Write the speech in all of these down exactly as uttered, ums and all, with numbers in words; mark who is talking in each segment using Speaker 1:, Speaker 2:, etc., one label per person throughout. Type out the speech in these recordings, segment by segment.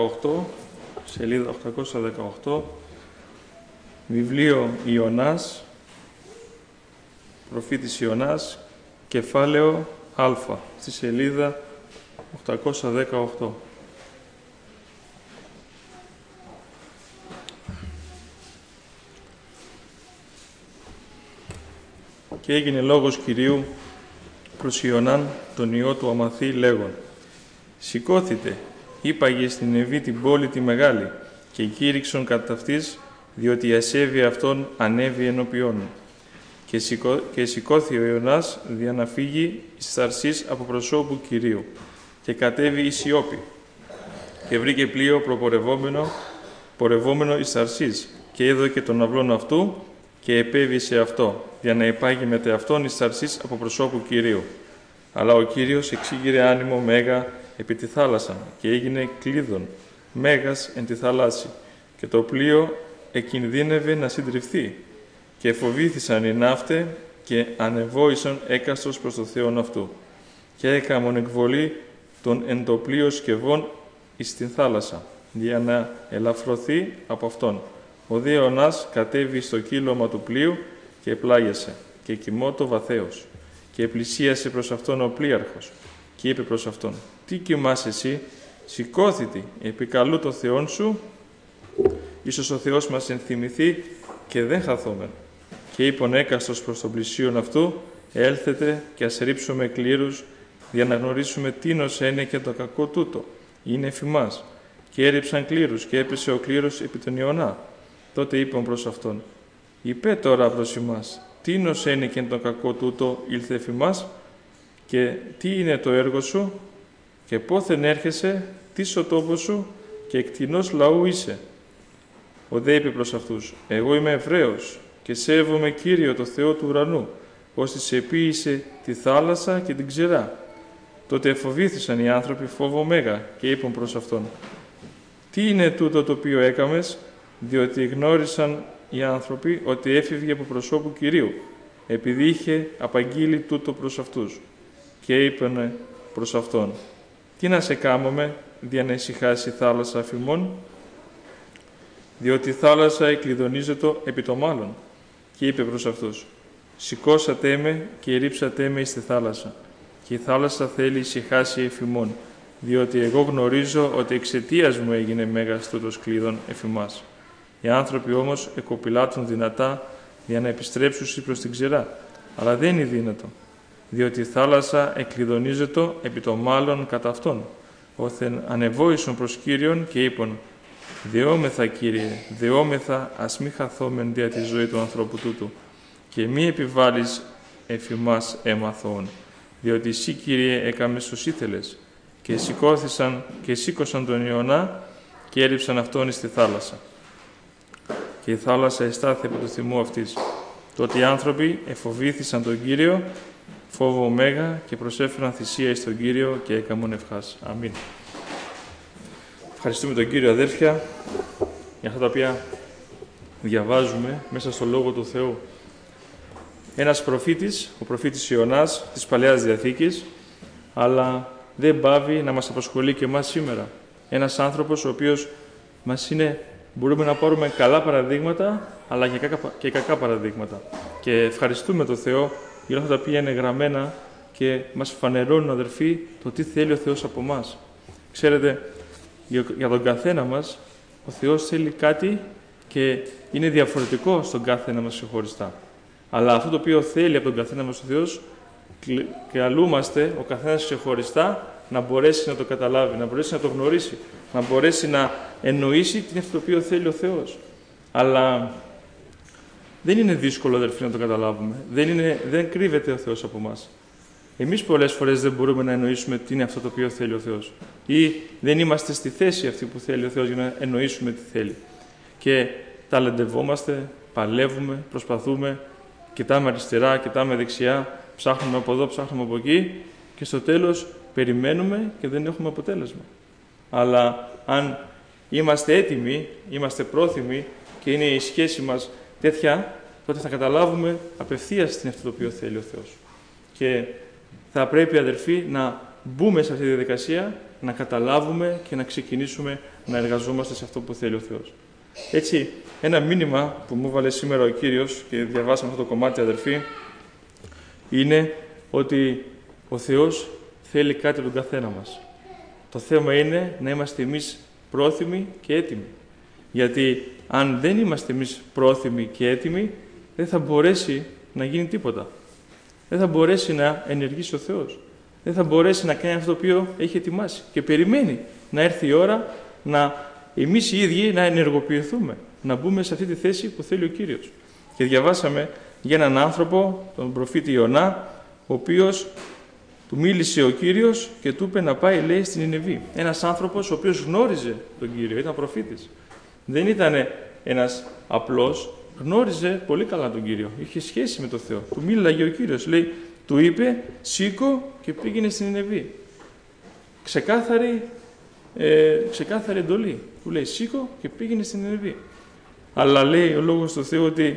Speaker 1: οκτώ, σελίδα οκτακόσια δεκαοκτώ, βιβλίο Ιωνάς, προφήτης Ιωνάς, κεφάλαιο Α, στη σελίδα οκτακόσια δεκαοκτώ. Και έγινε λόγος Κυρίου προς Ιωνάν, τον ιό του Αμαθή, λέγον: «Σηκώθητε, ύπαγε στην Νεβή την πόλη τη μεγάλη, και κήρυξον κατά αυτής, διότι η ασέβεια αυτών ανέβη ενώπιόν μου. Και, σηκώ, και σηκώθη ο Ιωνάς δια να φύγει εις Θαρσής από προσώπου Κυρίου, και κατέβη εις Ιώπη, και βρήκε πλοίο προπορευόμενο, πορευόμενο εις Θαρσής, και είδε και τον αυλόν αυτού, και επέβη σε αυτό, για να υπάγει μετε αυτόν εις Θαρσής από προσώπου Κυρίου. Αλλά ο Κύριος εξήγηρε άνημο μέγα επί τη θάλασσα, και έγινε κλείδων μέγας εν τη θαλάσση, και το πλοίο εκινδύνευε να συντριφθεί, και φοβήθησαν οι ναύτε, και ανεβόησαν έκαστος προς το Θεόν αυτού, και έκαμον εκβολή των εν το πλοίο σκευών εις την θάλασσα, για να ελαφρωθεί από αυτόν. Ο δε Ιωνάς κατέβη στο κύλωμα του πλοίου και πλάγιασε, και κοιμότο βαθέως. Και πλησίασε προς αυτόν ο πλοίαρχος, και είπε προς αυτόν: «Τι κοιμάσαι εσύ, σηκώθητη, επικαλού το Θεόν σου, ίσως ο Θεός μας ενθυμηθεί και δεν χαθόμεν». Και είπον έκαστος προς τον πλησίον αυτού: «Έλθετε και ας ρίψουμε κλήρους, για να γνωρίσουμε τίνος είναι και το κακό τούτο. Είναι εφημάς». Και έριψαν κλήρους, και έπεσε ο κλήρος επί τον Ιωνά. Τότε είπαν προς αυτόν: «Υπέ τώρα προς ημάς, τίνος είναι και το κακό τούτο ήλθε εφημάς, και τι είναι το έργο σου, και πόθεν έρχεσαι, τι ο τόπος σου, και εκτινός λαού είσαι». Ο δε είπε προς αυτούς: «Εγώ είμαι Εβραίος, και σέβομαι Κύριο το Θεό του ουρανού, ώστε σε επίησε τη θάλασσα και την ξηρά». Τότε εφοβήθησαν οι άνθρωποι φόβο μέγα, και είπαν προς αυτόν: «Τι είναι τούτο το οποίο έκαμες?» Διότι γνώρισαν οι άνθρωποι ότι έφευγε από προσώπου Κυρίου, επειδή είχε απαγγείλει τούτο προς αυτούς. Και είπανε προς αυτόν: «Τι να σε κάμουμε, δια να ησυχάσει η θάλασσα αφημών?» Διότι η θάλασσα εκλειδονίζεται επί το μάλλον. Και είπε προς αυτούς: «Σηκώσατε με και ρίψατε με εις τη θάλασσα, και η θάλασσα θέλει ησυχάσει εφημών, διότι εγώ γνωρίζω ότι εξαιτίας μου έγινε μέγας τούτος κλείδων εφημάς». Οι άνθρωποι όμως εκοπηλάτουν δυνατά για να επιστρέψουν προς την ξηρά, αλλά δεν είναι δύνατο, διότι η θάλασσα εκλειδονίζεται επί το μάλλον κατά αυτόν. Όθεν ανεβόησον προς Κύριον και είπον: «Δεόμεθα, Κύριε, δεόμεθα, ας μη χαθόμεν δια τη ζωή του ανθρώπου τούτου, και μη επιβάλλεις εφημάς έμαθον, διότι εσύ, Κύριε, έκαμες τους ήθελες». Και σηκώθησαν και σήκωσαν τον Ιωνά και έριψαν αυτόν εις τη θάλασσα. Και η θάλασσα εστάθη από το θυμό αυτής. Τότε οι άνθρωποι εφοβήθησαν τον Κύριο, φόβο μέγα, και προσέφεραν θυσία εις τον Κύριο και έκαμον ευχάς. Αμήν. Ευχαριστούμε τον Κύριο, αδέρφια, για αυτά τα οποία διαβάζουμε μέσα στο Λόγο του Θεού. Ένας προφήτης, ο προφήτης Ιωνάς της Παλαιάς Διαθήκης, αλλά δεν πάβει να μας απασχολεί και εμάς σήμερα. Ένας άνθρωπος ο οποίος μας είναι, μπορούμε να πάρουμε καλά παραδείγματα, αλλά και κακά, και κακά παραδείγματα. Και ευχαριστούμε τον Θεό για αυτά τα οποία είναι γραμμένα και μας φανερώνουν, αδερφοί, το τι θέλει ο Θεός από εμάς. Ξέρετε, για τον καθένα μας, ο Θεός θέλει κάτι και είναι διαφορετικό στον καθένα μας ξεχωριστά. Αλλά αυτό το οποίο θέλει από τον καθένα μας ο Θεός, καλούμαστε ο καθένας ξεχωριστά να μπορέσει να το καταλάβει, να μπορέσει να το γνωρίσει, να μπορέσει να εννοήσει τι είναι αυτό το οποίο θέλει ο Θεός. Αλλά δεν είναι δύσκολο, αδερφοί, να το καταλάβουμε. Δεν, είναι, δεν κρύβεται ο Θεός από εμάς. Εμείς πολλές φορές δεν μπορούμε να εννοήσουμε τι είναι αυτό το οποίο θέλει ο Θεός. Ή δεν είμαστε στη θέση αυτή που θέλει ο Θεός για να εννοήσουμε τι θέλει. Και ταλαντευόμαστε, παλεύουμε, προσπαθούμε, κοιτάμε αριστερά, κοιτάμε δεξιά, ψάχνουμε από εδώ, ψάχνουμε από εκεί, και στο τέλος περιμένουμε και δεν έχουμε αποτέλεσμα. Αλλά αν είμαστε έτοιμοι, είμαστε πρόθυμοι και είναι η σχέση μας τέτοια, τότε θα καταλάβουμε απευθείας τι είναι αυτό το οποίο θέλει ο Θεός. Και θα πρέπει, αδερφοί, να μπούμε σε αυτή τη διαδικασία, να καταλάβουμε και να ξεκινήσουμε να εργαζόμαστε σε αυτό που θέλει ο Θεός. Έτσι, ένα μήνυμα που μου έβαλε σήμερα ο Κύριος και διαβάσαμε αυτό το κομμάτι, αδερφοί, είναι ότι ο Θεός θέλει κάτι από τον καθένα μας. Το θέμα είναι να είμαστε εμείς πρόθυμοι και έτοιμοι. Γιατί αν δεν είμαστε εμείς πρόθυμοι και έτοιμοι, δεν θα μπορέσει να γίνει τίποτα. Δεν θα μπορέσει να ενεργήσει ο Θεός. Δεν θα μπορέσει να κάνει αυτό το οποίο έχει ετοιμάσει. Και περιμένει να έρθει η ώρα να εμείς οι ίδιοι να ενεργοποιηθούμε, να μπούμε σε αυτή τη θέση που θέλει ο Κύριος. Και διαβάσαμε για έναν άνθρωπο, τον προφήτη Ιωνά, ο οποίος του μίλησε ο Κύριος και του είπε να πάει, λέει, στην Νινεβή. Ένας άνθρωπος ο οποίος γνώριζε τον Κύριο, ήταν προφήτης. Δεν ήταν ένας απλός, γνώριζε πολύ καλά τον Κύριο. Είχε σχέση με τον Θεό. Του μίλαγε ο Κύριος. Λέει, του είπε, σήκω και πήγαινε στην Νινεβή. Ξεκάθαρη, ε, ξεκάθαρη εντολή. Του λέει, σήκω και πήγαινε στην Νινεβή. Αλλά λέει ο λόγος του Θεού ότι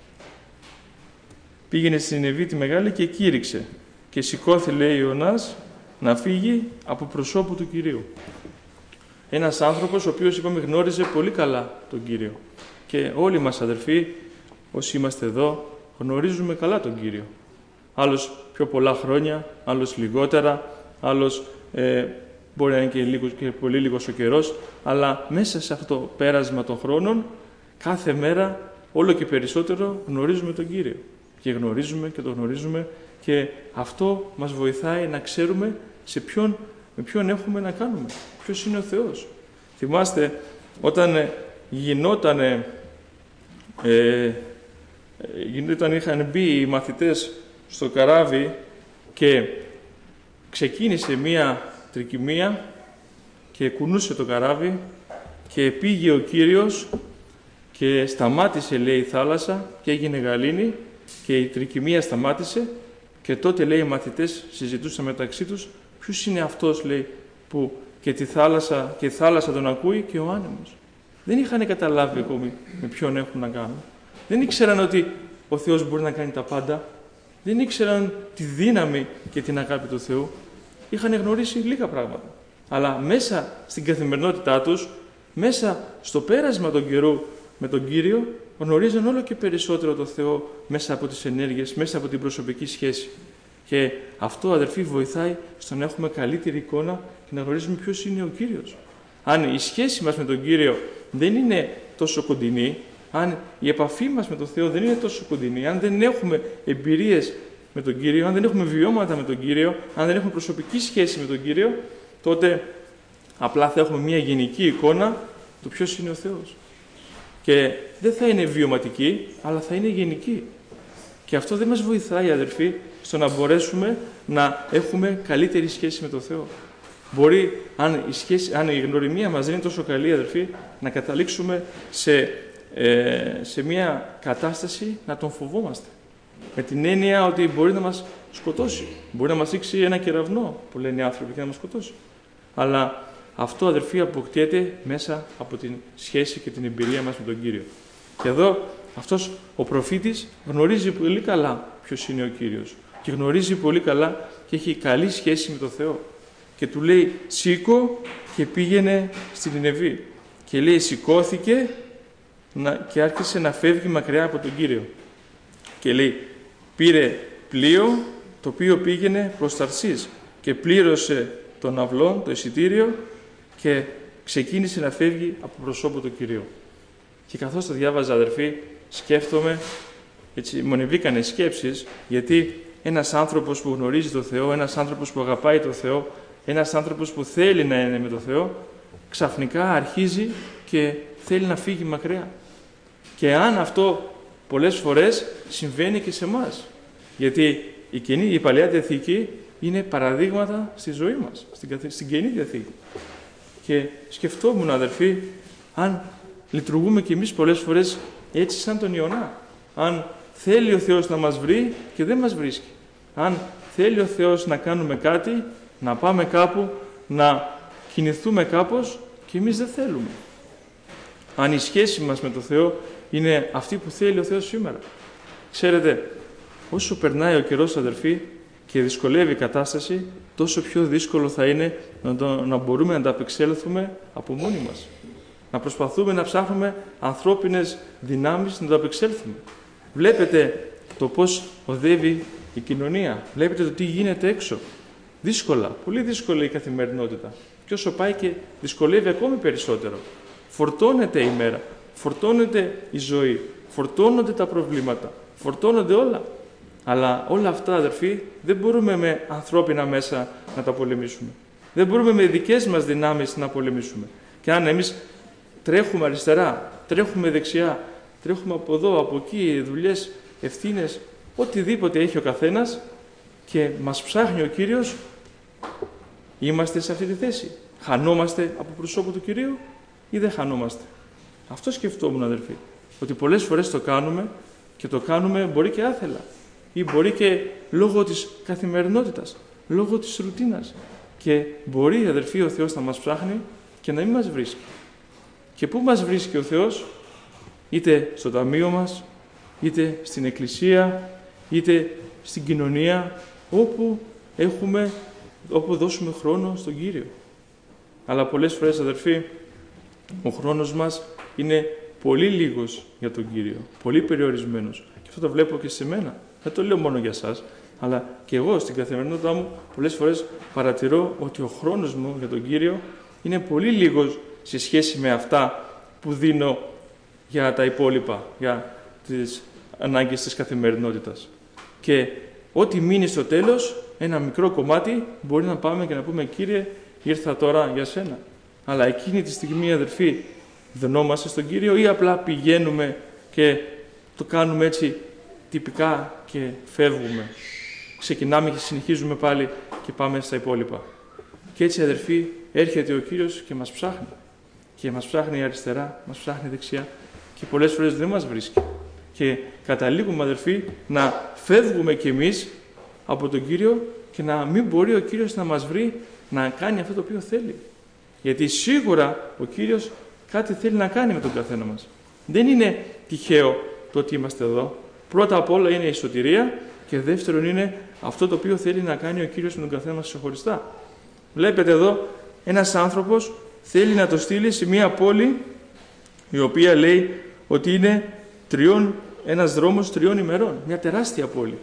Speaker 1: πήγαινε στην Νινεβή τη μεγάλη και κήρυξε. Και σηκώθη, λέει, Ιωνάς να φύγει από προσώπου του Κυρίου. Ένας άνθρωπος ο οποίος, είπαμε, γνώριζε πολύ καλά τον Κύριο. Και όλοι μας, αδερφοί, όσοι είμαστε εδώ, γνωρίζουμε καλά τον Κύριο. Άλλος πιο πολλά χρόνια, άλλος λιγότερα, άλλος ε, μπορεί να είναι και, λίγο, και πολύ λίγος ο καιρός, αλλά μέσα σε αυτό το πέρασμα των χρόνων, κάθε μέρα, όλο και περισσότερο γνωρίζουμε τον Κύριο. Και γνωρίζουμε και τον γνωρίζουμε και αυτό μας βοηθάει να ξέρουμε σε ποιον, με ποιον έχουμε να κάνουμε. Ποιος είναι ο Θεός. Θυμάστε, όταν γινόταν, ε, όταν είχαν μπει οι μαθητές στο καράβι και ξεκίνησε μία τρικυμία και κουνούσε το καράβι και πήγε ο Κύριος και σταμάτησε, λέει, η θάλασσα και έγινε γαλήνη και η τρικυμία σταμάτησε και τότε, λέει, οι μαθητές συζητούσαν μεταξύ τους ποιος είναι αυτός, λέει, που και τη θάλασσα, και η θάλασσα τον ακούει και ο άνεμος. Δεν είχαν καταλάβει ακόμη με ποιον έχουν να κάνουν. Δεν ήξεραν ότι ο Θεός μπορεί να κάνει τα πάντα. Δεν ήξεραν τη δύναμη και την αγάπη του Θεού. Είχαν γνωρίσει λίγα πράγματα. Αλλά μέσα στην καθημερινότητά τους, μέσα στο πέρασμα των καιρού με τον Κύριο, γνωρίζαν όλο και περισσότερο τον Θεό μέσα από τις ενέργειες, μέσα από την προσωπική σχέση. Και αυτό, αδερφοί, βοηθάει στο να έχουμε καλύτερη εικόνα και να γνωρίζουμε ποιος είναι ο Κύριος. Αν η σχέση μας με τον Κύριο δεν είναι τόσο κοντινή, αν η επαφή μας με τον Θεό δεν είναι τόσο κοντινή, αν δεν έχουμε εμπειρίες με τον Κύριο, αν δεν έχουμε βιώματα με τον Κύριο, αν δεν έχουμε προσωπική σχέση με τον Κύριο, τότε απλά θα έχουμε μια γενική εικόνα του ποιος είναι ο Θεός. Και δεν θα είναι βιωματική, αλλά θα είναι γενική. Και αυτό δεν μας βοηθάει, αδερφοί, στο να μπορέσουμε να έχουμε καλύτερη σχέση με τον Θεό. Μπορεί, αν η, σχέση, αν η γνωριμία μας δεν είναι τόσο καλή, αδερφοί, να καταλήξουμε σε, ε, σε μια κατάσταση να τον φοβόμαστε. Με την έννοια ότι μπορεί να μας σκοτώσει. Μπορεί να μας ρίξει ένα κεραυνό, που λένε οι άνθρωποι, και να μας σκοτώσει. Αλλά αυτό, αδερφοί, αποκτιέται μέσα από την σχέση και την εμπειρία μας με τον Κύριο. Και εδώ αυτός ο προφήτης γνωρίζει πολύ καλά ποιος είναι ο Κύριος. Και γνωρίζει πολύ καλά και έχει καλή σχέση με τον Θεό. Και του λέει, σήκω και πήγαινε στην Νινεβή. Και λέει, σηκώθηκε να, και άρχισε να φεύγει μακριά από τον Κύριο. Και λέει, πήρε πλοίο το οποίο πήγαινε προς Ταρσής και πλήρωσε τον αυλό, το εισιτήριο και ξεκίνησε να φεύγει από προσώπου του Κυρίου. Και καθώς το διάβαζα, αδερφοί, σκέφτομαι, έτσι μου ανεβήκανε σκέψεις, γιατί ένας άνθρωπος που γνωρίζει τον Θεό, ένας άνθρωπος που αγαπάει τον Θεό, ένας άνθρωπος που θέλει να είναι με τον Θεό, ξαφνικά αρχίζει και θέλει να φύγει μακριά. Και αν αυτό πολλές φορές συμβαίνει και σε εμάς, γιατί η, Καινή, η Παλαιά Διαθήκη είναι παραδείγματα στη ζωή μας, στην, στην Καινή Διαθήκη. Και σκεφτόμουν, αδερφοί, αν λειτουργούμε κι εμείς πολλές φορές έτσι σαν τον Ιωνά. Αν θέλει ο Θεός να μας βρει και δεν μας βρίσκει. Αν θέλει ο Θεός να κάνουμε κάτι, να πάμε κάπου, να κινηθούμε κάπως και εμείς δεν θέλουμε. Αν η σχέση μας με τον Θεό είναι αυτή που θέλει ο Θεός σήμερα. Ξέρετε, όσο περνάει ο καιρός, αδερφοί, και δυσκολεύει η κατάσταση, τόσο πιο δύσκολο θα είναι να, το, να μπορούμε να ανταπεξέλθουμε από μόνοι μας. Να προσπαθούμε να ψάχνουμε ανθρώπινες δυνάμεις να το απεξέλθουμε. Βλέπετε το πώς οδεύει η κοινωνία. Βλέπετε το τι γίνεται έξω. Δύσκολα, πολύ δύσκολη η καθημερινότητα. Και όσο πάει και δυσκολεύει ακόμη περισσότερο. Φορτώνεται η μέρα, φορτώνεται η ζωή, φορτώνονται τα προβλήματα, φορτώνονται όλα. Αλλά όλα αυτά, αδερφοί, δεν μπορούμε με ανθρώπινα μέσα να τα πολεμήσουμε. Δεν μπορούμε με δικές μας δυνάμεις να πολεμήσουμε. Και αν εμείς τρέχουμε αριστερά, τρέχουμε δεξιά, τρέχουμε από εδώ, από εκεί, δουλειές, ευθύνες, οτιδήποτε έχει ο καθένας και μας ψάχνει ο Κύριος, είμαστε σε αυτή τη θέση. Χανόμαστε από προσώπου του Κυρίου ή δεν χανόμαστε? Αυτό σκεφτόμουν, αδερφοί. Ότι πολλές φορές το κάνουμε και το κάνουμε μπορεί και άθελα ή μπορεί και λόγω της καθημερινότητας, λόγω της ρουτίνας. Και μπορεί, αδερφοί, ο Θεός να μας ψάχνει και να μην μας βρίσκει. Και πού μας βρίσκει ο Θεός? Είτε στο ταμείο μας, είτε στην εκκλησία, είτε στην κοινωνία, όπου έχουμε, όπου δώσουμε χρόνο στον Κύριο. Αλλά πολλές φορές, αδερφοί, ο χρόνος μας είναι πολύ λίγος για τον Κύριο, πολύ περιορισμένος. Και αυτό το βλέπω και σε μένα. Δεν το λέω μόνο για σας, αλλά και εγώ στην καθημερινότητά μου πολλές φορές παρατηρώ ότι ο χρόνος μου για τον Κύριο είναι πολύ λίγος σε σχέση με αυτά που δίνω για τα υπόλοιπα, για τις ανάγκες της καθημερινότητας. Και ό,τι μείνει στο τέλος, ένα μικρό κομμάτι, μπορεί να πάμε και να πούμε «Κύριε, ήρθα τώρα για σένα». Αλλά εκείνη τη στιγμή, αδερφοί, δενόμαστε στον Κύριο ή απλά πηγαίνουμε και το κάνουμε έτσι τυπικά και φεύγουμε. Ξεκινάμε και συνεχίζουμε πάλι και πάμε στα υπόλοιπα. Και έτσι, αδερφοί, έρχεται ο Κύριος και μας ψάχνει. Και μας ψάχνει αριστερά, μας ψάχνει δεξιά και πολλές φορές δεν μας βρίσκει. Και καταλήγουμε, αδερφοί, να φεύγουμε κι εμείς από τον Κύριο και να μην μπορεί ο Κύριος να μας βρει να κάνει αυτό το οποίο θέλει. Γιατί σίγουρα ο Κύριος κάτι θέλει να κάνει με τον καθένα μας. Δεν είναι τυχαίο το ότι είμαστε εδώ. Πρώτα απ' όλα είναι η σωτηρία και δεύτερον είναι αυτό το οποίο θέλει να κάνει ο Κύριος με τον καθένα μας ξεχωριστά. Βλέπετε εδώ, ένας άνθρωπος θέλει να το στείλει σε μια πόλη η οποία λέει ότι είναι τριών, ένας δρόμος τριών ημερών. Μια τεράστια πόλη,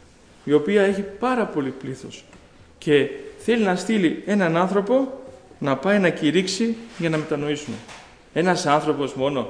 Speaker 1: η οποία έχει πάρα πολύ πλήθος. Και θέλει να στείλει έναν άνθρωπο να πάει να κηρύξει για να μετανοήσουμε. Ένας άνθρωπος μόνο,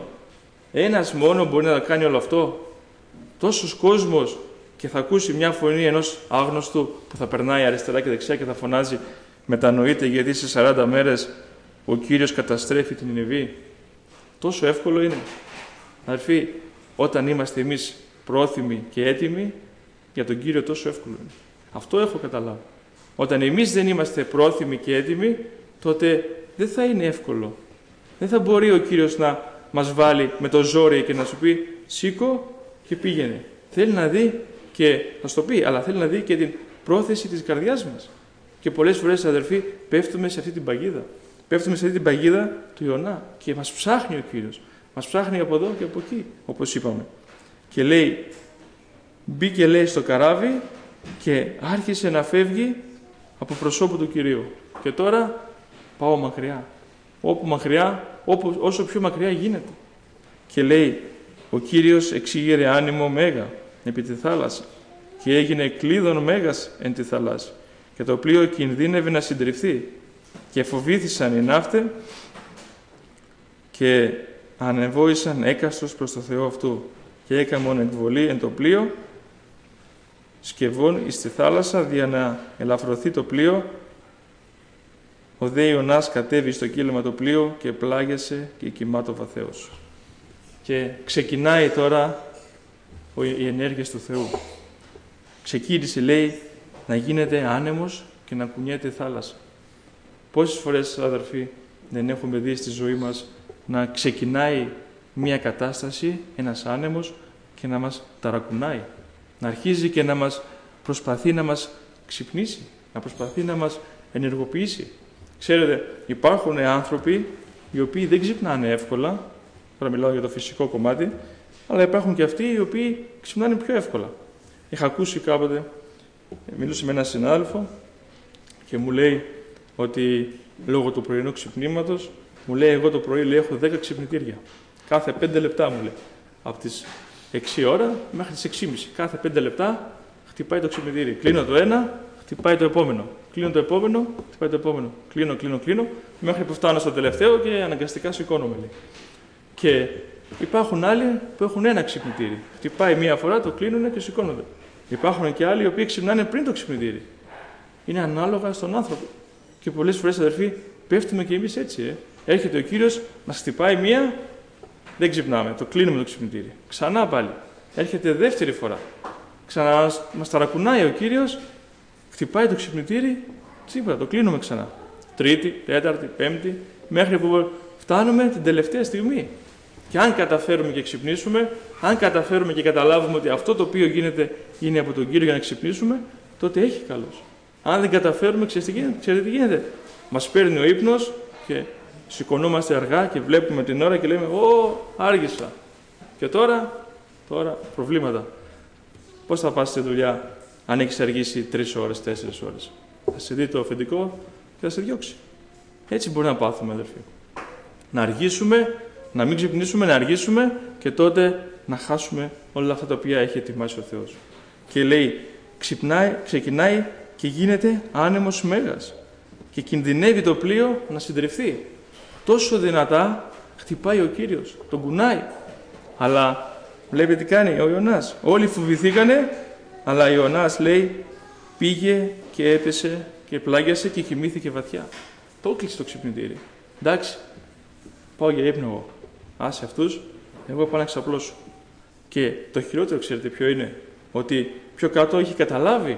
Speaker 1: ένας μόνο μπορεί να κάνει όλο αυτό? Τόσος κόσμος και θα ακούσει μια φωνή ενός άγνωστου που θα περνάει αριστερά και δεξιά και θα φωνάζει «Μετανοείτε γιατί σε σαράντα μέρες ο Κύριος καταστρέφει την Νινεβή». Τόσο εύκολο είναι? Αδερφοί, όταν είμαστε εμείς πρόθυμοι και έτοιμοι για τον Κύριο, τόσο εύκολο είναι. Αυτό έχω καταλάβει. Όταν εμείς δεν είμαστε πρόθυμοι και έτοιμοι, τότε δεν θα είναι εύκολο. Δεν θα μπορεί ο Κύριος να μας βάλει με το ζόρι και να σου πει «Σήκω και πήγαινε». Θέλει να δει και θα στο πει, αλλά θέλει να δει και την πρόθεση της καρδιάς μας. Και πολλές φορές, αδερφοί, πέφτουμε σε αυτή την παγίδα. Πέφτουμε σε αυτή την παγίδα του Ιωνά και μας ψάχνει ο Κύριος. Μας ψάχνει από εδώ και από εκεί, όπως είπαμε. Και λέει, μπήκε λέει στο καράβι και άρχισε να φεύγει από προσώπου του Κυρίου. Και τώρα πάω μακριά. Όπου μακριά, όπου, όσο πιο μακριά γίνεται. Και λέει, ο Κύριος εξήγερε άνεμο μέγα επί τη θάλασσα και έγινε κλείδων μέγας εν τη θαλάσση. Και το πλοίο κινδύνευε να συντριφθεί. Και φοβήθησαν οι ναύτε και ανεβόησαν έκαστος προς το Θεό αυτού. Και έκαμον εκβολή εν το πλοίο, σκευών εις τη θάλασσα, δια να ελαφρωθεί το πλοίο. Ο δε Ιωνάς κατέβη στο κύλωμα το πλοίο και πλάγιασε και κοιμάτω βαθέως. Και ξεκινάει τώρα οι ενέργειες του Θεού. Ξεκίνησε, λέει, να γίνεται άνεμος και να κουνιέται η θάλασσα. Πόσες φορές, αδερφοί, δεν έχουμε δει στη ζωή μας να ξεκινάει μια κατάσταση, ένας άνεμος και να μας ταρακουνάει. Να αρχίζει και να μας προσπαθεί να μας ξυπνήσει, να προσπαθεί να μας ενεργοποιήσει. Ξέρετε, υπάρχουν άνθρωποι οι οποίοι δεν ξυπνάνε εύκολα, τώρα μιλάω για το φυσικό κομμάτι, αλλά υπάρχουν και αυτοί οι οποίοι ξυπνάνε πιο εύκολα. Είχα ακούσει κάποτε Μιλούσε με έναν συνάδελφο και μου λέει ότι λόγω του πρωινού ξυπνήματος, μου λέει: εγώ το πρωί λέει, έχω δέκα ξυπνητήρια. Κάθε πέντε λεπτά μου λέει. Από τις έξι ώρα μέχρι τις έξι και μισή. Κάθε πέντε λεπτά χτυπάει το ξυπνητήρι. Κλείνω το ένα, χτυπάει το επόμενο. Κλείνω το επόμενο, χτυπάει το επόμενο. Κλείνω, κλείνω, κλείνω, μέχρι που φτάνω στο τελευταίο και αναγκαστικά σηκώνομαι. Λέει. Και υπάρχουν άλλοι που έχουν ένα ξυπνητήρι. Χτυπάει μία φορά, το κλείνουν και σηκώνονται. Υπάρχουν και άλλοι οι οποίοι ξυπνάνε πριν το ξυπνητήρι. Είναι ανάλογα στον άνθρωπο. Και πολλές φορές, αδερφοί, πέφτουμε κι εμείς έτσι. Ε. Έρχεται ο Κύριος, μας χτυπάει μία, δεν ξυπνάμε. Το κλείνουμε το ξυπνητήρι. Ξανά πάλι. Έρχεται δεύτερη φορά. Ξανά μας ταρακουνάει ο Κύριος, χτυπάει το ξυπνητήρι, τίποτα, το κλείνουμε ξανά. Τρίτη, τέταρτη, πέμπτη, μέχρι που φτάνουμε την τελευταία στιγμή. Και αν καταφέρουμε και ξυπνήσουμε, αν καταφέρουμε και καταλάβουμε ότι αυτό το οποίο γίνεται είναι από τον Κύριο για να ξυπνήσουμε, τότε έχει καλός. Αν δεν καταφέρουμε, ξέρετε τι γίνεται. Ξέρετε τι γίνεται. Μας παίρνει ο ύπνος και σηκωνόμαστε αργά και βλέπουμε την ώρα και λέμε: Ω, άργησα. Και τώρα, τώρα προβλήματα. Πώς θα πας στη δουλειά αν έχεις αργήσει τρεις ώρες, τέσσερις ώρες? Θα σε δει το αφεντικό και θα σε διώξει. Έτσι μπορεί να πάθουμε, αδερφοί. Να αργήσουμε, να μην ξυπνήσουμε, να αργήσουμε και τότε να χάσουμε όλα αυτά τα οποία έχει ετοιμάσει ο Θεός. Και λέει, ξυπνάει, ξεκινάει και γίνεται άνεμος μέγας. Και κινδυνεύει το πλοίο να συντριφθεί. Τόσο δυνατά χτυπάει ο Κύριος, τον κουνάει. Αλλά βλέπετε τι κάνει ο Ιωνάς. Όλοι φοβηθήκανε, αλλά ο Ιωνάς λέει πήγε και έπεσε και πλάγιασε και κοιμήθηκε βαθιά. Το κλείσε το ξυπνητήρι. Εντάξει, πάω για ύπνο εγώ. Άσε αυτούς, εγώ πάω να ξαπλώσω. Και το χειρότερο, ξέρετε ποιο είναι? Ότι πιο κάτω είχε καταλάβει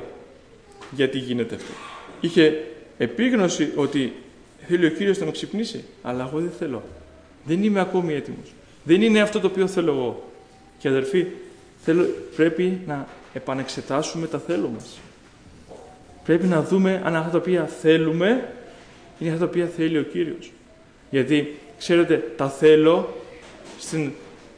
Speaker 1: γιατί γίνεται αυτό. Είχε επίγνωση ότι θέλει ο Κύριος να με ξυπνήσει, αλλά εγώ δεν θέλω. Δεν είμαι ακόμη έτοιμος. Δεν είναι αυτό το οποίο θέλω εγώ. Και αδερφοί, θέλω, πρέπει να επανεξετάσουμε τα θέλω μας. Πρέπει να δούμε αν αυτά τα οποία θέλουμε είναι αυτά τα οποία θέλει ο Κύριος. Γιατί, ξέρετε, τα θέλω στην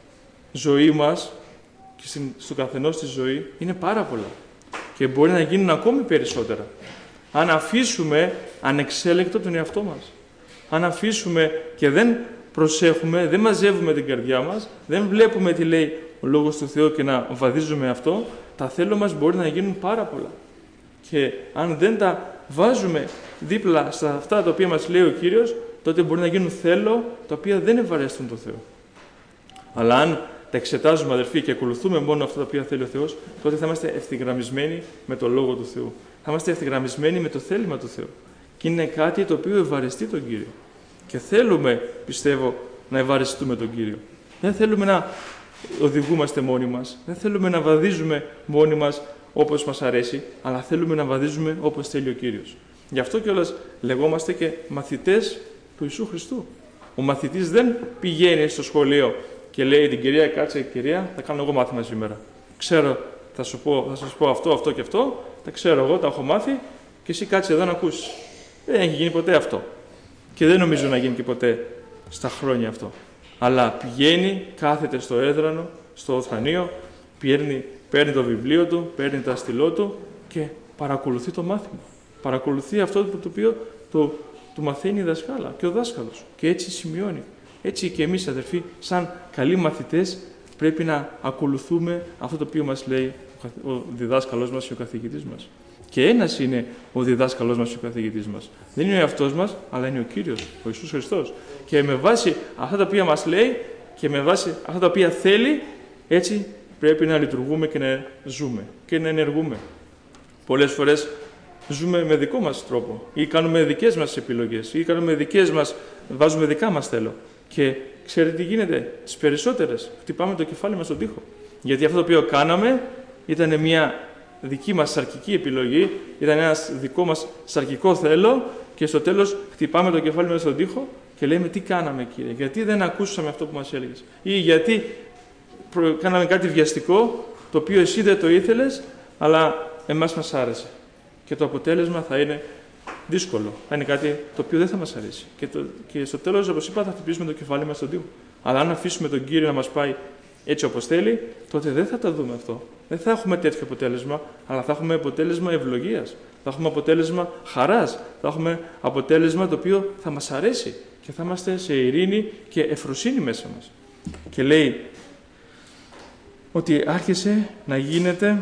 Speaker 1: ζωή μας και στην, στο καθενός τη ζωή είναι πάρα πολλά. Και μπορεί να γίνουν ακόμη περισσότερα. Αν αφήσουμε ανεξέλεκτο τον εαυτό μας. Αν αφήσουμε και δεν προσέχουμε, δεν μαζεύουμε την καρδιά μας, δεν βλέπουμε τι λέει ο Λόγος του Θεού και να βαδίζουμε αυτό, τα θέλω μας μπορεί να γίνουν πάρα πολλά. Και αν δεν τα βάζουμε δίπλα στα αυτά τα οποία μας λέει ο Κύριος, τότε μπορεί να γίνουν θέλω τα οποία δεν ευαρέστουν τον Θεό. Αλλά αν τα εξετάζουμε, αδερφοί, και ακολουθούμε μόνο αυτά τα οποία θέλει ο Θεός, τότε θα είμαστε ευθυγραμμισμένοι με το Λόγο του Θεού. Θα είμαστε ευθυγραμμισμένοι με το θέλημα του Θεού. Και είναι κάτι το οποίο ευαρεστεί τον Κύριο. Και θέλουμε, πιστεύω, να ευαρεστούμε τον Κύριο. Δεν θέλουμε να οδηγούμαστε μόνοι μας. Δεν θέλουμε να βαδίζουμε μόνοι μας όπως μας αρέσει, αλλά θέλουμε να βαδίζουμε όπως θέλει ο Κύριος. Γι' αυτό κιόλας λεγόμαστε και μαθητές του Ιησού Χριστού. Ο μαθητής δεν πηγαίνει στο σχολείο και λέει την κυρία, κάτσε κυρία, θα κάνω εγώ μάθημα σήμερα. Ξέρω, θα σου πω, θα σας πω αυτό, αυτό και αυτό, τα ξέρω εγώ, τα έχω μάθει και εσύ κάτσε εδώ να ακούσεις. Δεν έχει γίνει ποτέ αυτό. Και δεν νομίζω να γίνει και ποτέ στα χρόνια αυτό. Αλλά πηγαίνει, κάθεται στο έδρανο, στο οθρανείο, παίρνει, παίρνει το βιβλίο του, παίρνει τα στυλό του και παρακολουθεί το μάθημα. Παρακολουθεί αυτό το οποίο το, το μαθαίνει η δασκάλα και ο δάσκαλος. Και έτσι σημειώνει. Έτσι και εμείς, αδερφοί, σαν καλοί μαθητές, πρέπει να ακολουθούμε αυτό το οποίο μας λέει ο διδάσκαλός μας και ο καθηγητής μας. Και ένας είναι ο διδάσκαλός μας και ο καθηγητής μας. Δεν είναι ο εαυτός μας, αλλά είναι ο Κύριος, ο Ιησούς Χριστός. Και με βάση αυτά τα οποία μας λέει και με βάση αυτά τα οποία θέλει, έτσι πρέπει να λειτουργούμε και να ζούμε και να ενεργούμε. Πολλές φορές ζούμε με δικό μας τρόπο ή κάνουμε δικές μας επιλογές ή κάνουμε δικές μας, βάζουμε δικά μας θέλω. Και ξέρετε τι γίνεται? Τις περισσότερες χτυπάμε το κεφάλι μας στον τοίχο. Γιατί αυτό το οποίο κάναμε ήταν μια δική μας σαρκική επιλογή, ήταν ένα δικό μας σαρκικό θέλω και στο τέλος χτυπάμε το κεφάλι μας στον τοίχο και λέμε τι κάναμε Κύριε, γιατί δεν ακούσαμε αυτό που μας έλεγες ή γιατί κάναμε κάτι βιαστικό το οποίο εσύ δεν το ήθελες αλλά εμάς μας άρεσε. Και το αποτέλεσμα θα είναι δύσκολο, θα είναι κάτι το οποίο δεν θα μας αρέσει. Και, το, και στο τέλος, όπως είπα, θα χτυπήσουμε το κεφάλι μας στον τοίχο. Αλλά αν αφήσουμε τον Κύριο να μας πάει έτσι όπως θέλει, τότε δεν θα τα δούμε αυτό. Δεν θα έχουμε τέτοιο αποτέλεσμα, αλλά θα έχουμε αποτέλεσμα ευλογίας. Θα έχουμε αποτέλεσμα χαράς. Θα έχουμε αποτέλεσμα το οποίο θα μας αρέσει και θα είμαστε σε ειρήνη και ευφροσύνη μέσα μας. Και λέει ότι άρχισε να γίνεται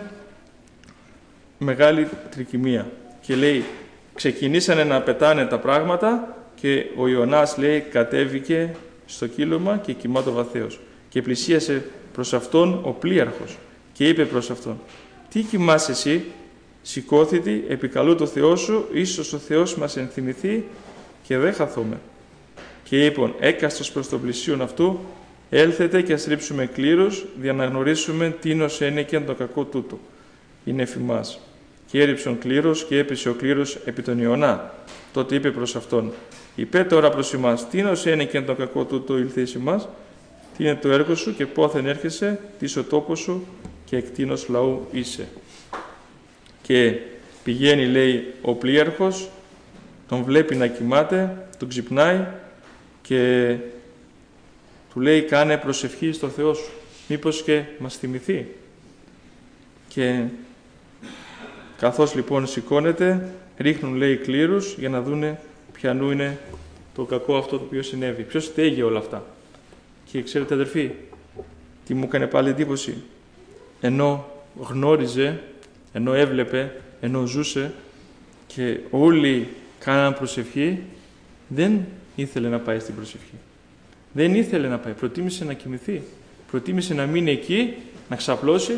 Speaker 1: μεγάλη τρικυμία. Και λέει, ξεκινήσανε να πετάνε τα πράγματα και ο Ιωνάς, λέει, κατέβηκε στο κύλωμα και κοιμάτο βαθέως. Και πλησίασε προς αυτόν ο πλοίαρχος και είπε προς αυτόν, «Τι κοιμάσαι εσύ, σηκώθητη, επικαλού το Θεό σου, ίσως ο Θεός μας ενθυμηθεί και δεν χαθούμε». Και είπαν, έκαστος προς τον πλησίον αυτού, έλθετε και ας ρίψουμε κλήρους, για να γνωρίσουμε τίνος ένεκεν το κακό τούτο. Είναι εφημάς. Και έριψον κλήρος και έπεσε ο κλήρος επί τον Ιωνά. Τότε είπε προς αυτόν, «Υπέ τώρα προς ημάς, τίνος ένεκεν το κακό τούτο ήλθε εις ημάς, τι είναι το έργο σου και πόθεν έρχεσαι, τι ο τόπος σου και εκτείνος λαού είσαι». Και πηγαίνει, λέει, ο πλοίαρχος, τον βλέπει να κοιμάται, τον ξυπνάει και του λέει, κάνε προσευχή στο Θεό σου, μήπως και μας θυμηθεί. Και καθώς λοιπόν σηκώνεται, ρίχνουν, λέει, κλήρους για να δούνε ποιανού είναι το κακό αυτό το οποίο συνέβη. Ποιος στέγει όλα αυτά. Και ξέρετε, αδερφοί, τι μου έκανε πάλι εντύπωση. Ενώ γνώριζε, ενώ έβλεπε, ενώ ζούσε και όλοι κάναν προσευχή, δεν ήθελε να πάει στην προσευχή. Δεν ήθελε να πάει. Προτίμησε να κοιμηθεί. Προτίμησε να μείνει εκεί, να ξαπλώσει,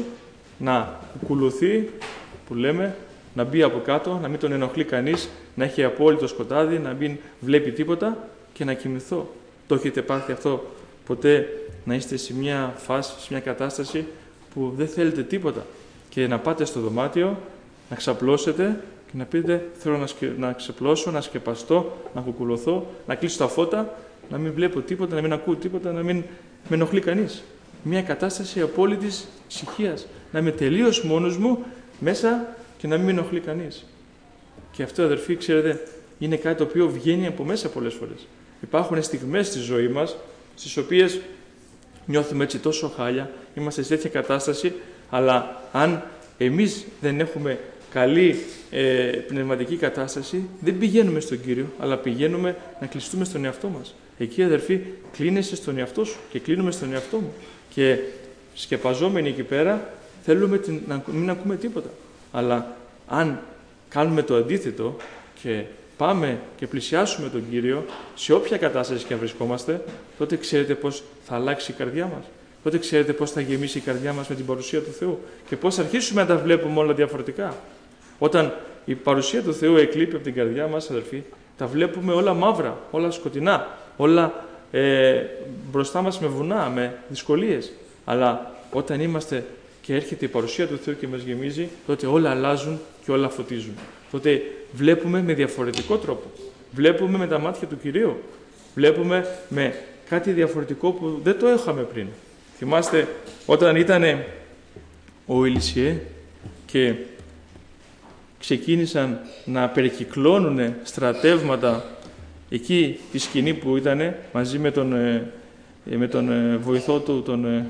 Speaker 1: να κουκουλωθεί, που λέμε, να μπει από κάτω, να μην τον ενοχλεί κανείς, να έχει απόλυτο σκοτάδι, να μην βλέπει τίποτα και να κοιμηθώ. Το έχετε πάθει αυτό ποτέ, να είστε σε μια φάση, σε μια κατάσταση που δεν θέλετε τίποτα και να πάτε στο δωμάτιο, να ξαπλώσετε και να πείτε, θέλω να, σκε... να ξεπλώσω, να σκεπαστώ, να κουκουλωθώ, να κλείσω τα φώτα, να μην βλέπω τίποτα, να μην ακούω τίποτα, να μην με ενοχλεί κανείς. Μια κατάσταση απόλυτης ησυχίας. Να είμαι τελείως μόνος μου μέσα και να μην με ενοχλεί κανείς. Και αυτό, αδερφοί, ξέρετε, είναι κάτι το οποίο βγαίνει από μέσα πολλές φορές. Υπάρχουν στιγμές στη ζωή μας, στις οποίες νιώθουμε έτσι τόσο χάλια, είμαστε σε τέτοια κατάσταση, αλλά αν εμείς δεν έχουμε καλή ε, πνευματική κατάσταση, δεν πηγαίνουμε στον Κύριο, αλλά πηγαίνουμε να κλειστούμε στον εαυτό μας. Εκεί, αδερφοί, κλείνεσαι στον εαυτό σου και κλείνουμε στον εαυτό μου. Και σκεπαζόμενοι εκεί πέρα, θέλουμε την, να μην ακούμε τίποτα. Αλλά αν κάνουμε το αντίθετο και πάμε και πλησιάσουμε τον Κύριο, σε όποια κατάσταση και αν βρισκόμαστε, τότε ξέρετε πώς θα αλλάξει η καρδιά μας. Τότε ξέρετε πώς θα γεμίσει η καρδιά μας με την παρουσία του Θεού και πώς θα αρχίσουμε να τα βλέπουμε όλα διαφορετικά. Όταν η παρουσία του Θεού εκλείπει από την καρδιά μας, αδερφοί, τα βλέπουμε όλα μαύρα, όλα σκοτεινά, όλα ε, μπροστά μας με βουνά, με δυσκολίες. Αλλά όταν είμαστε και έρχεται η παρουσία του Θεού και μας γεμίζει, τότε όλα αλλάζουν και όλα φωτίζουν. Τότε βλέπουμε με διαφορετικό τρόπο. Βλέπουμε με τα μάτια του Κυρίου. Βλέπουμε με κάτι διαφορετικό που δεν το είχαμε πριν. Θυμάστε όταν ήταν ο Ηλισιέ και ξεκίνησαν να περικυκλώνουν στρατεύματα εκεί τη σκηνή που ήταν μαζί με τον, με τον βοηθό του, τον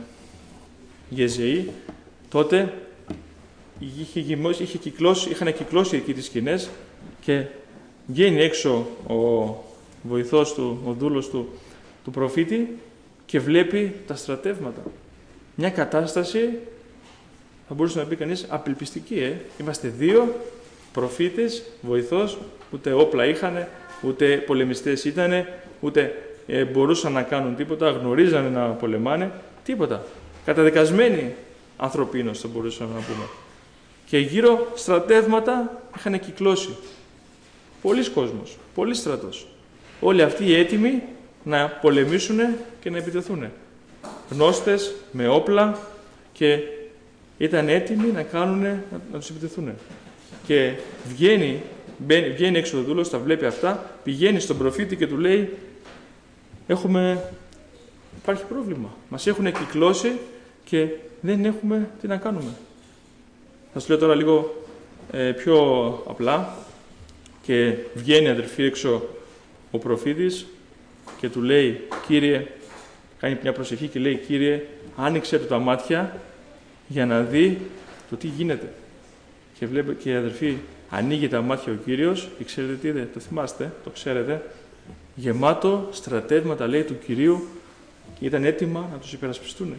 Speaker 1: Γεζεή, τότε είχε, είχε κυκλώσει, είχαν κυκλώσει εκεί τις σκηνές και βγαίνει έξω ο βοηθός του, ο δούλος του, του προφήτη και βλέπει τα στρατεύματα. Μια κατάσταση, θα μπορούσε να πει κανείς, απελπιστική. Ε? Είμαστε δύο προφήτες, βοηθός, ούτε όπλα είχαν, ούτε πολεμιστές ήταν, ούτε ε, μπορούσαν να κάνουν τίποτα, γνωρίζανε να πολεμάνε, τίποτα. Καταδικασμένοι ανθρωπίνως, θα μπορούσαμε να πούμε. Και γύρω στρατεύματα είχαν κυκλώσει. Πολλοί κόσμος, πολλοί στρατός. Όλοι αυτοί έτοιμοι να πολεμήσουν και να επιτεθούν. Γνώστες με όπλα και ήταν έτοιμοι να κάνουν, να, να τους επιτεθούν. Και βγαίνει, μπαίνει, βγαίνει έξω ο δούλος, τα βλέπει αυτά, πηγαίνει στον προφήτη και του λέει, έχουμε, υπάρχει πρόβλημα. Μας έχουν κυκλώσει και δεν έχουμε τι να κάνουμε. Θα σας λέω τώρα λίγο ε, πιο απλά. Και βγαίνει, αδερφοί, έξω ο προφήτης και του λέει, Κύριε, κάνει μια προσευχή και λέει, Κύριε, άνοιξε του τα μάτια για να δει το τι γίνεται. Και βλέπει και οι αδερφοί, ανοίγει τα μάτια ο Κύριος και ξέρετε τι είδε, το θυμάστε, το ξέρετε, γεμάτο στρατεύματα, λέει, του Κυρίου, και ήταν έτοιμα να τους υπερασπιστούν.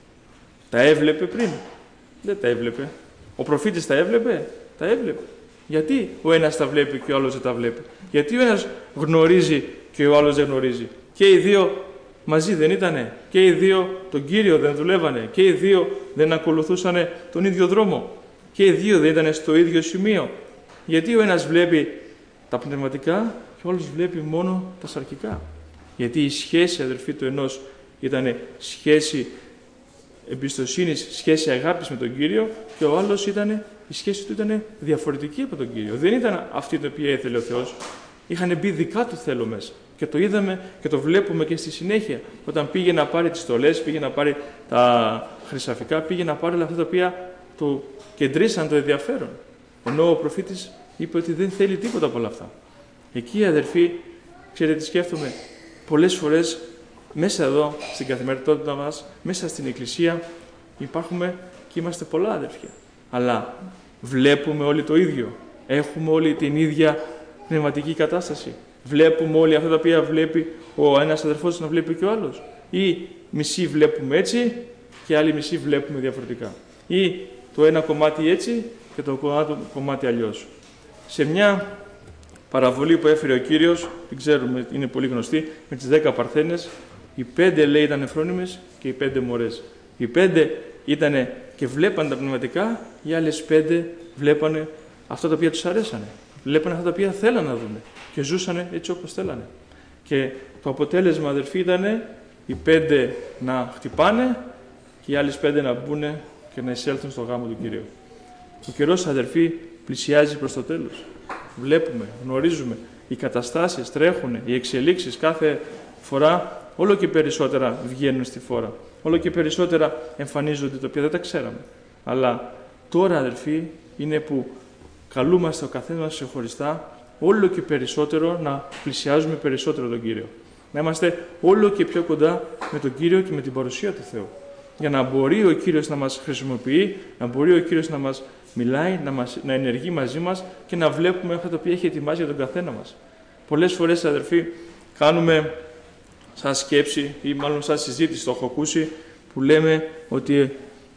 Speaker 1: Τα έβλεπε πριν? Δεν τα έβλεπε. Ο προφήτης τα έβλεπε? Τα έβλεπε. Γιατί ο ένας τα βλέπει και ο άλλος δεν τα βλέπει? Γιατί ο ένας γνωρίζει και ο άλλος δεν γνωρίζει? Και οι δύο μαζί δεν ήτανε? Και οι δύο τον Κύριο δεν δουλεύανε? Και οι δύο δεν ακολουθούσαν τον ίδιο δρόμο? Και οι δύο δεν ήταν στο ίδιο σημείο? Γιατί ο ένας βλέπει τα πνευματικά και ο άλλος βλέπει μόνο τα σαρκικά? Γιατί η σχέση, αδερφοί, του ενός ήταν σχέση εμπιστοσύνης, σχέση αγάπης με τον Κύριο, και ο άλλος ήταν, η σχέση του ήταν διαφορετική από τον Κύριο. Δεν ήταν αυτή την οποία ήθελε ο Θεός. Είχαν μπει δικά του θέλω μέσα. Και το είδαμε και το βλέπουμε και στη συνέχεια. Όταν πήγε να πάρει τις στολές, πήγε να πάρει τα χρυσαφικά, πήγε να πάρει όλα αυτά τα οποία του κεντρήσαν το ενδιαφέρον. Ενώ ο προφήτης είπε ότι δεν θέλει τίποτα από όλα αυτά. Εκεί, αδερφοί, ξέρετε τι σκέφτομαι? Πολλές φορές μέσα εδώ, στην καθημερινότητα μας, μέσα στην Εκκλησία, υπάρχουμε και είμαστε πολλά αδερφιά. Αλλά βλέπουμε όλοι το ίδιο? Έχουμε όλοι την ίδια πνευματική κατάσταση? Βλέπουμε όλοι αυτά τα οποία βλέπει ο ένας αδερφός να βλέπει και ο άλλος? Ή μισή βλέπουμε έτσι και άλλοι μισή βλέπουμε διαφορετικά? Ή το ένα κομμάτι έτσι και το άλλο κομμάτι αλλιώς? Σε μια παραβολή που έφερε ο Κύριος, την ξέρουμε, είναι πολύ γνωστή, με τις δέκα παρθένες, οι πέντε, λέει, ήταν φρόνιμες και οι πέντε μωρές. Οι πέντε ήταν και βλέπαν τα πνευματικά, οι άλλες πέντε βλέπανε αυτά τα οποία τους αρέσανε. Βλέπανε αυτά τα οποία θέλαν να δουν και ζούσανε έτσι όπως θέλανε. Και το αποτέλεσμα, αδερφοί, ήταν οι πέντε να χτυπάνε και οι άλλες πέντε να μπουν και να εισέλθουν στο γάμο του Κυρίου. Ο καιρός, αδερφοί, πλησιάζει προς το τέλος. Βλέπουμε, γνωρίζουμε, οι καταστάσεις τρέχουν, οι εξελίξεις κάθε φορά όλο και περισσότερα βγαίνουν στη φόρα. Όλο και περισσότερα εμφανίζονται, τα οποία δεν τα ξέραμε. Αλλά τώρα, αδερφοί, είναι που καλούμαστε ο καθένας μας ξεχωριστά όλο και περισσότερο να πλησιάζουμε περισσότερο τον Κύριο. Να είμαστε όλο και πιο κοντά με τον Κύριο και με την παρουσία του Θεού. Για να μπορεί ο Κύριος να μας χρησιμοποιεί, να μπορεί ο Κύριος να μας μιλάει, να, μας, να ενεργεί μαζί μας και να βλέπουμε αυτά τα οποία έχει ετοιμάσει για τον καθένα μας. Πολλές φορές, αδερφοί, κάνουμε σαν σκέψη ή μάλλον σαν συζήτηση, το έχω ακούσει, που λέμε ότι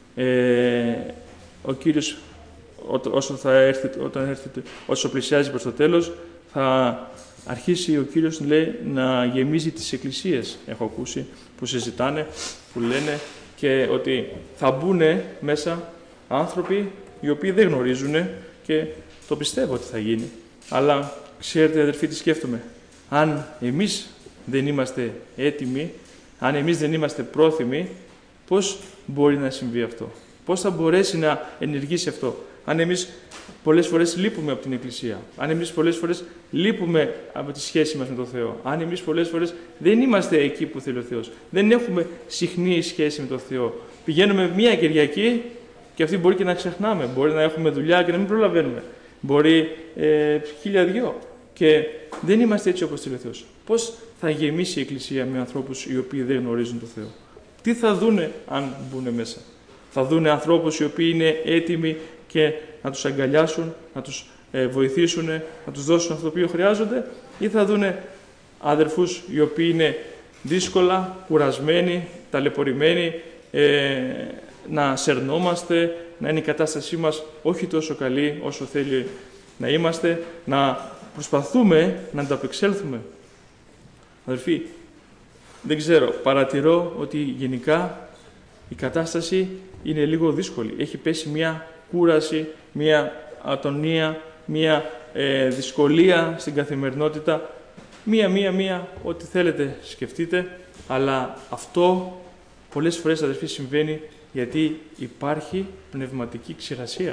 Speaker 1: ε, ο Κύριος όσο, θα έρθει, όταν έρθει, όσο πλησιάζει προς το τέλος, θα αρχίσει ο Κύριος, λέει, να γεμίζει τις εκκλησίες. Έχω ακούσει που συζητάνε, που λένε και ότι θα μπουν μέσα άνθρωποι οι οποίοι δεν γνωρίζουν και το πιστεύω ότι θα γίνει. Αλλά ξέρετε, αδερφοί, τι σκέφτομαι? Αν εμείς δεν είμαστε έτοιμοι, αν εμείς δεν είμαστε πρόθυμοι, πώς μπορεί να συμβεί αυτό? Πώς θα μπορέσει να ενεργήσει αυτό? Αν εμείς πολλές φορές λείπουμε από την Εκκλησία, αν εμείς πολλές φορές λείπουμε από τη σχέση μας με τον Θεό, αν εμείς πολλές φορές δεν είμαστε εκεί που θέλει ο Θεός, δεν έχουμε συχνή σχέση με τον Θεό, πηγαίνουμε μία Κυριακή και αυτή μπορεί και να ξεχνάμε, μπορεί να έχουμε δουλειά και να μην προλαβαίνουμε, μπορεί ε, χίλια δυο και δεν είμαστε έτσι όπως θέλει ο Θεός. Πώς θα γεμίσει η Εκκλησία με ανθρώπους οι οποίοι δεν γνωρίζουν τον Θεό? Τι θα δούνε αν μπουν μέσα? Θα δούνε ανθρώπους οι οποίοι είναι έτοιμοι και να τους αγκαλιάσουν, να τους ε, βοηθήσουν, να τους δώσουν αυτό το οποίο χρειάζονται, ή θα δούνε αδερφούς οι οποίοι είναι δύσκολα, κουρασμένοι, ταλαιπωρημένοι, ε, να σερνόμαστε, να είναι η κατάστασή μας όχι τόσο καλή όσο θέλει να είμαστε, να προσπαθούμε να ανταπεξέλθουμε? Αδερφοί, δεν ξέρω, παρατηρώ ότι γενικά η κατάσταση είναι λίγο δύσκολη. Έχει πέσει μια κούραση, μια ατονία, μια ε, δυσκολία στην καθημερινότητα. Μία, μία, μία, ό,τι θέλετε σκεφτείτε, αλλά αυτό πολλές φορές, αδερφοί, συμβαίνει γιατί υπάρχει πνευματική ξηρασία.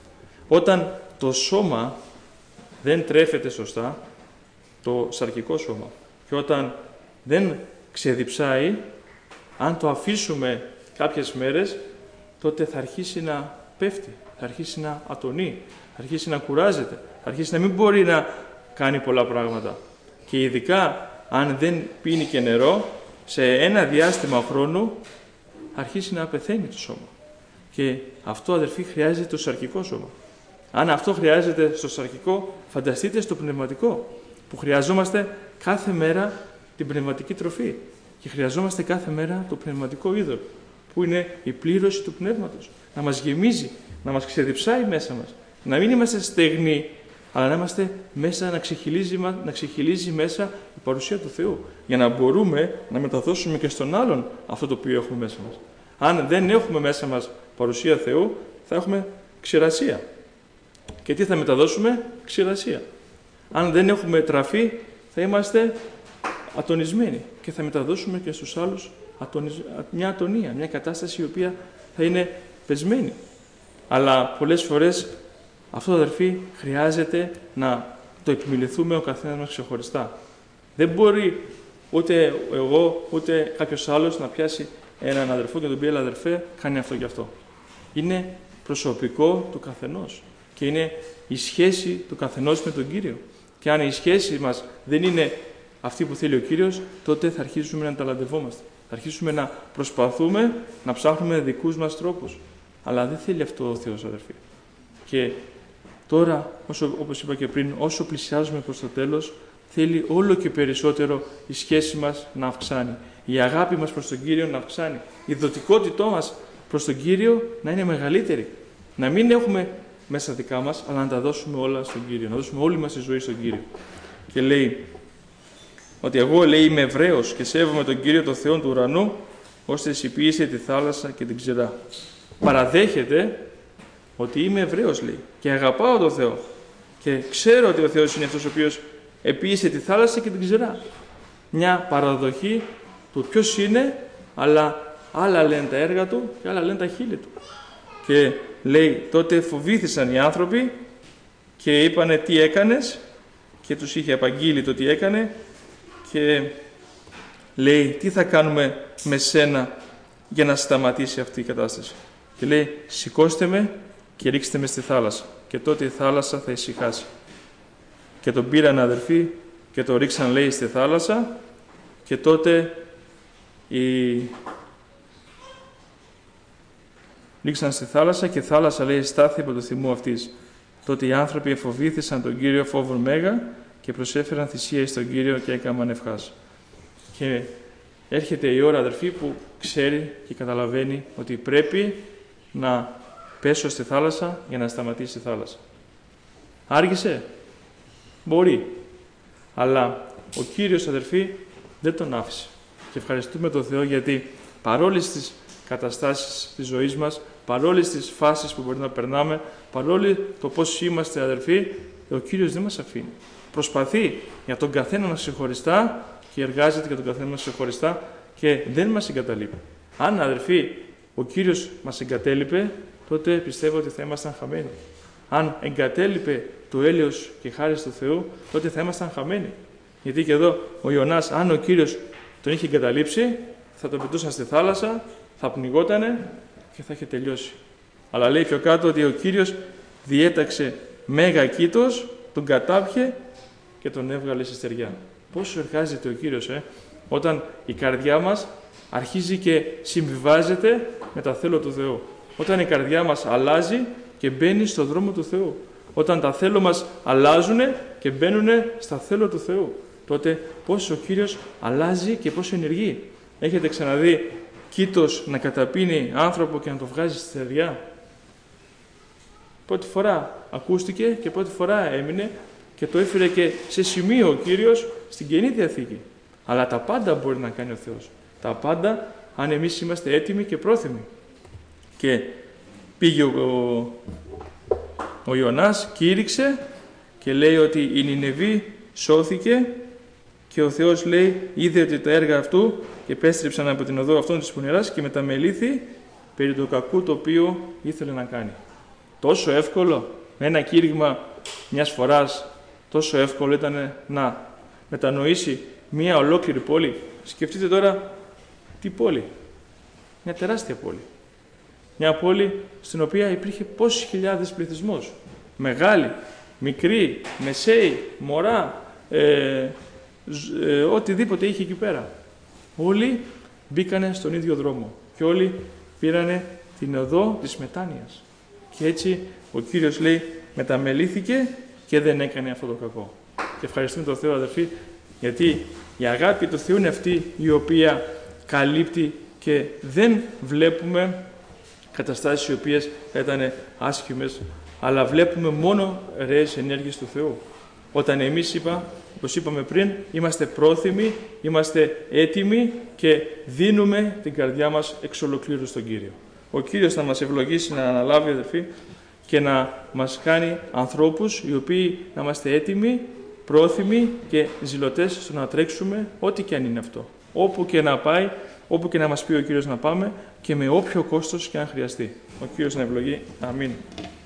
Speaker 1: Όταν το σώμα δεν τρέφεται σωστά, το σαρκικό σώμα, και όταν δεν ξεδιψάει, αν το αφήσουμε κάποιες μέρες, τότε θα αρχίσει να πέφτει, θα αρχίσει να ατονεί, θα αρχίσει να κουράζεται, θα αρχίσει να μην μπορεί να κάνει πολλά πράγματα. Και ειδικά αν δεν πίνει και νερό, σε ένα διάστημα χρόνου αρχίσει να πεθαίνει το σώμα. Και αυτό, αδερφοί, χρειάζεται το σαρκικό σώμα. Αν αυτό χρειάζεται στο σαρκικό, φανταστείτε στο πνευματικό, που χρειαζόμαστε κάθε μέρα την πνευματική τροφή και χρειαζόμαστε κάθε μέρα το πνευματικό είδωρ, που είναι η πλήρωση του πνεύματος. Να μας γεμίζει, να μας ξεδιψάει μέσα μας. Να μην είμαστε στεγνοί, αλλά να είμαστε μέσα, να ξεχυλίζει, να ξεχυλίζει μέσα η παρουσία του Θεού, για να μπορούμε να μεταδώσουμε και στον άλλον αυτό το οποίο έχουμε μέσα μας. Αν δεν έχουμε μέσα μας παρουσία Θεού, θα έχουμε ξηρασία. Και τι θα μεταδώσουμε? Ξηρασία. Αν δεν έχουμε τραφή, θα είμαστε ατονισμένοι και θα μεταδώσουμε και στους άλλους ατονισ... μια ατονία, μια κατάσταση η οποία θα είναι πεσμένη. Αλλά πολλές φορές αυτό, αδερφοί, χρειάζεται να το επιμεληθούμε ο καθένας μας ξεχωριστά. Δεν μπορεί ούτε εγώ ούτε κάποιος άλλος να πιάσει έναν αδερφό και να τον πει: έλα αδερφέ, κάνει αυτό και αυτό. Είναι προσωπικό του καθενός και είναι η σχέση του καθενός με τον Κύριο. Και αν η σχέση μας δεν είναι αυτή που θέλει ο Κύριος, τότε θα αρχίσουμε να ταλαντευόμαστε. Θα αρχίσουμε να προσπαθούμε να ψάχνουμε δικούς μας τρόπους. Αλλά δεν θέλει αυτό ο Θεός, αδερφοί. Και τώρα, όσο, όπως είπα και πριν, όσο πλησιάζουμε προς το τέλος, θέλει όλο και περισσότερο η σχέση μας να αυξάνει. Η αγάπη μας προς τον Κύριο να αυξάνει. Η δοτικότητό μας προς τον Κύριο να είναι μεγαλύτερη. Να μην έχουμε μέσα δικά μας, αλλά να τα δώσουμε όλα στον Κύριο. Να δώσουμε όλη μας τη ζωή στον Κύριο. Και λέει ότι εγώ, λέει, είμαι Εβραίος και σέβομαι τον Κύριο, τον Θεό του ουρανού, ώστε συποίησε τη θάλασσα και την ξηρά. Παραδέχεται ότι είμαι Εβραίος, λέει, και αγαπάω τον Θεό. Και ξέρω ότι ο Θεός είναι αυτός ο οποίος επίησε τη θάλασσα και την ξηρά. Μια παραδοχή του ποιος είναι, αλλά άλλα λένε τα έργα του και άλλα λένε τα χείλη του. Και λέει, τότε φοβήθησαν οι άνθρωποι και είπανε τι έκανες, και τους είχε απαγγείλει το τι έκανε, και λέει τι θα κάνουμε με σένα για να σταματήσει αυτή η κατάσταση. Και λέει, σηκώστε με και ρίξτε με στη θάλασσα, και τότε η θάλασσα θα ησυχάσει. Και τον πήραν, αδερφοί, και το ρίξαν, λέει, στη θάλασσα, και τότε η... ρίξαν στη θάλασσα και η θάλασσα, λέει, στάθη από το θυμό αυτής. Τότε οι άνθρωποι εφοβήθησαν τον Κύριο φόβον μέγα και προσέφεραν θυσία στον Κύριο και έκαναν ευχάς. Και έρχεται η ώρα, αδερφοί, που ξέρει και καταλαβαίνει ότι πρέπει να πέσω στη θάλασσα για να σταματήσει η θάλασσα. Άργησε. Μπορεί. Αλλά ο Κύριος, αδερφοί, δεν τον άφησε. Και ευχαριστούμε τον Θεό, γιατί παρόλες τις καταστάσεις της ζωής μας, παρόλες τις φάσεις που μπορεί να περνάμε, παρόλο το πώς είμαστε, αδερφοί, ο Κύριος δεν μας αφήνει. Προσπαθεί για τον καθένα μας ξεχωριστά και εργάζεται για τον καθένα μας ξεχωριστά και δεν μας εγκαταλείπει. Αν, αδερφοί, ο Κύριος μας εγκατέλειπε, τότε πιστεύω ότι θα ήμασταν χαμένοι. Αν εγκατέλειπε το έλεος και χάρη του Θεού, τότε θα ήμασταν χαμένοι. Γιατί και εδώ ο Ιωνάς, αν ο Κύριος τον είχε εγκαταλείψει, θα τον πετούσαν στη θάλασσα, θα πνιγότανε και θα είχε τελειώσει. Αλλά λέει πιο κάτω ότι ο Κύριος διέταξε μέγα κήτος, τον κατάπιε και τον έβγαλε στη στεριά. Πόσο εργάζεται ο Κύριος, ε? Όταν η καρδιά μας αρχίζει και συμβιβάζεται με τα θέλω του Θεού. Όταν η καρδιά μας αλλάζει και μπαίνει στο δρόμο του Θεού. Όταν τα θέλω μας αλλάζουν και μπαίνουν στα θέλω του Θεού. Τότε πόσο ο Κύριος αλλάζει και πόσο ενεργεί. Έχετε ξαναδεί κήτος να καταπίνει άνθρωπο και να το βγάζει στη στεριά? Πρώτη φορά ακούστηκε και πρώτη φορά έμεινε και το έφερε και σε σημείο ο Κύριος στην Καινή Διαθήκη. Αλλά τα πάντα μπορεί να κάνει ο Θεός. Τα πάντα, αν εμείς είμαστε έτοιμοι και πρόθυμοι. Και πήγε ο, ο, ο Ιωνάς, κήρυξε και λέει ότι η Νινεβή σώθηκε και ο Θεός, λέει, είδε ότι τα έργα αυτού και επέστρεψαν από την οδό αυτών της πονηράς και μεταμελήθη περί του κακού το οποίο ήθελε να κάνει. Τόσο εύκολο, με ένα κήρυγμα μιας φοράς, τόσο εύκολο ήταν να μετανοήσει μια ολόκληρη πόλη. Σκεφτείτε τώρα τι πόλη. Μια τεράστια πόλη. Μια πόλη στην οποία υπήρχε πόσες χιλιάδες πληθυσμός. Μεγάλη, μικρή, μεσαίη, μωρά, ε, ε, οτιδήποτε είχε εκεί πέρα. Όλοι μπήκανε στον ίδιο δρόμο. Και όλοι πήρανε την οδό της μετάνοιας. Και έτσι ο Κύριος λέει μεταμελήθηκε και δεν έκανε αυτό το κακό. Και ευχαριστούμε τον Θεό, αδερφοί, γιατί η αγάπη του Θεού είναι αυτή η οποία καλύπτει και δεν βλέπουμε καταστάσεις οι οποίες θα ήταν άσχημες, αλλά βλέπουμε μόνο ρέες ενέργειες του Θεού. Όταν εμείς είπα, όπως είπαμε πριν, είμαστε πρόθυμοι, είμαστε έτοιμοι και δίνουμε την καρδιά μας εξ ολοκλήρου στον Κύριο. Ο Κύριος θα μας ευλογήσει να αναλάβει, αδερφοί, και να μας κάνει ανθρώπους οι οποίοι να είμαστε έτοιμοι, πρόθυμοι και ζηλωτές στο να τρέξουμε ό,τι και αν είναι αυτό. Όπου και να πάει, όπου και να μας πει ο Κύριος να πάμε και με όποιο κόστος και αν χρειαστεί. Ο Κύριος να ευλογεί. Αμήν.